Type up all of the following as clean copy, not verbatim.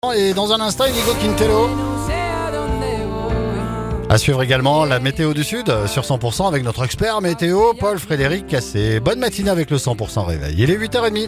Et dans un instant, Inigo Quintero. À suivre également la météo du Sud sur 100% avec notre expert météo, Paul-Frédéric Cassé. Bonne matinée avec le 100% réveil. Il est 8h30.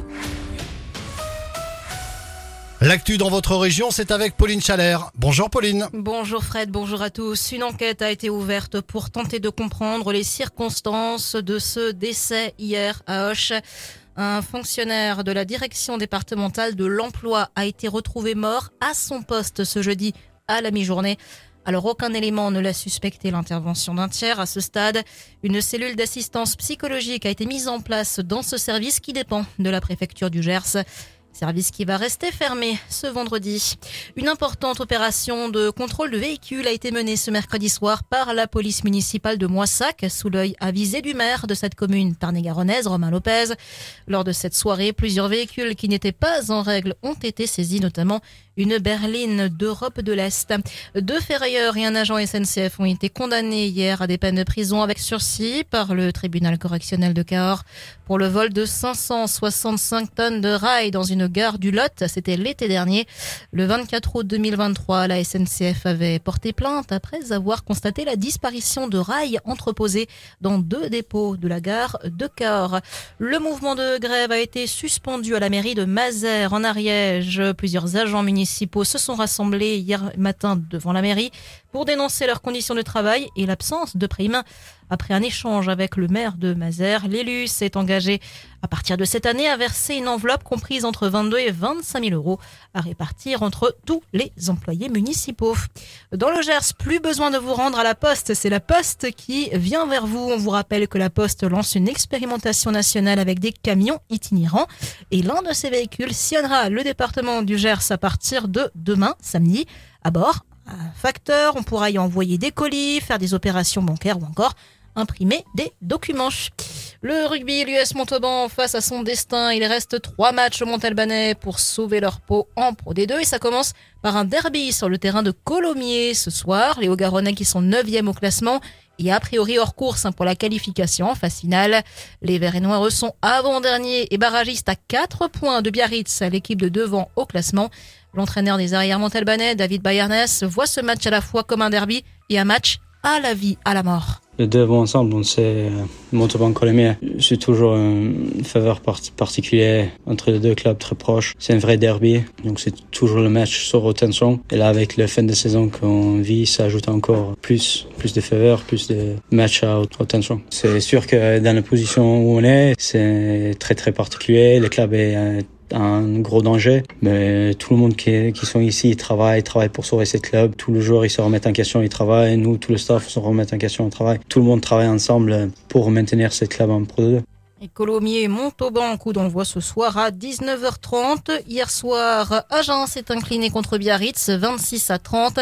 L'actu dans votre région, c'est avec Pauline Chalère. Bonjour Pauline. Bonjour Fred, bonjour à tous. Une enquête a été ouverte pour tenter de comprendre les circonstances de ce décès hier à Auch. Un fonctionnaire de la direction départementale de l'emploi a été retrouvé mort à son poste ce jeudi à la mi-journée. Alors aucun élément ne l'a suspecté l'intervention d'un tiers. À ce stade, une cellule d'assistance psychologique a été mise en place dans ce service qui dépend de la préfecture du Gers. Service qui va rester fermé ce vendredi. Une importante opération de contrôle de véhicules a été menée ce mercredi soir par la police municipale de Moissac, sous l'œil avisé du maire de cette commune tarn-et-garonnaise, Romain Lopez. Lors de cette soirée, plusieurs véhicules qui n'étaient pas en règle ont été saisis, notamment une berline d'Europe de l'Est. 2 ferrailleurs et un agent SNCF ont été condamnés hier à des peines de prison avec sursis par le tribunal correctionnel de Cahors pour le vol de 565 tonnes de rails dans une gare du Lot. C'était l'été dernier. Le 24 août 2023, la SNCF avait porté plainte après avoir constaté la disparition de rails entreposés dans 2 dépôts de la gare de Cahors. Le mouvement de grève a été suspendu à la mairie de Mazères en Ariège. Plusieurs agents municipaux se sont rassemblés hier matin devant la mairie pour dénoncer leurs conditions de travail et l'absence de primes. Après un échange avec le maire de Mazères, l'élu s'est engagé à partir de cette année à verser une enveloppe comprise entre 22 et 25 000 euros à répartir entre tous les employés municipaux. Dans le Gers, plus besoin de vous rendre à la poste, c'est la Poste qui vient vers vous. On vous rappelle que la Poste lance une expérimentation nationale avec des camions itinérants et l'un de ces véhicules sillonnera le département du Gers à partir de demain, samedi. À bord, un facteur, on pourra y envoyer des colis, faire des opérations bancaires ou encore imprimer des documents. Le rugby, l'US Montauban face à son destin. Il reste 3 matchs au Montalbanais pour sauver leur peau en Pro D2 et ça commence par un derby sur le terrain de Colomiers ce soir. Les Hauts-Garonnais qui sont 9e au classement et a priori hors course pour la qualification en phase finale. Les Verts et Noirs sont avant-derniers et barragistes à 4 points de Biarritz, l'équipe de devant au classement. L'entraîneur des arrières montalbanais, David Bayarnes, voit ce match à la fois comme un derby et un match à la vie, à la mort. Les deux vont ensemble, on sait, Montauban-Colomiers. C'est toujours une faveur particulière entre les deux clubs très proches. C'est un vrai derby, donc c'est toujours le match sur haute tension. Et là, avec la fin de saison qu'on vit, ça ajoute encore plus de faveur, plus de matchs à haute tension. C'est sûr que dans la position où on est, c'est très très particulier. Le club est un gros danger, mais tout le monde qui sont ici, ils travaillent pour sauver ce club. Tous les jours, ils se remettent en question, ils travaillent. Nous, tout le staff, se remet en question, on travaille. Tout le monde travaille ensemble pour maintenir ce club en Pro 2. Et Colomiers Montauban, coup d'envoi ce soir à 19h30. Hier soir, Agen s'est incliné contre Biarritz, 26-30.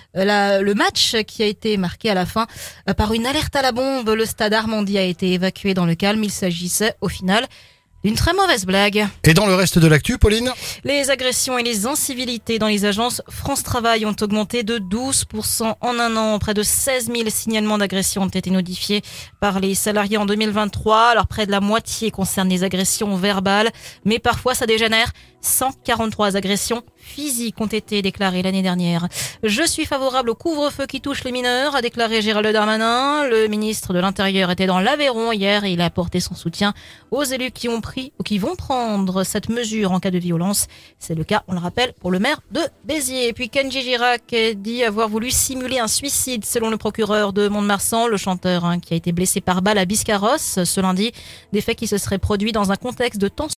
Le match qui a été marqué à la fin par une alerte à la bombe. Le stade Armandie a été évacué dans le calme. Il s'agissait au final d'une très mauvaise blague. Et dans le reste de l'actu, Pauline ? Les agressions et les incivilités dans les agences France Travail ont augmenté de 12% en un an. Près de 16 000 signalements d'agressions ont été notifiés par les salariés en 2023. Alors près de la moitié concerne les agressions verbales, mais parfois ça dégénère. 143 agressions physiques ont été déclarées l'année dernière. Je suis favorable au couvre-feu qui touche les mineurs, a déclaré Gérald Darmanin. Le ministre de l'Intérieur était dans l'Aveyron hier et il a apporté son soutien aux élus qui ont pris ou qui vont prendre cette mesure en cas de violence. C'est le cas, on le rappelle, pour le maire de Béziers. Et puis Kenji Girac dit avoir voulu simuler un suicide selon le procureur de Mont-de-Marsan, le chanteur qui a été blessé par balle à Biscarrosse ce lundi. Des faits qui se seraient produits dans un contexte de tension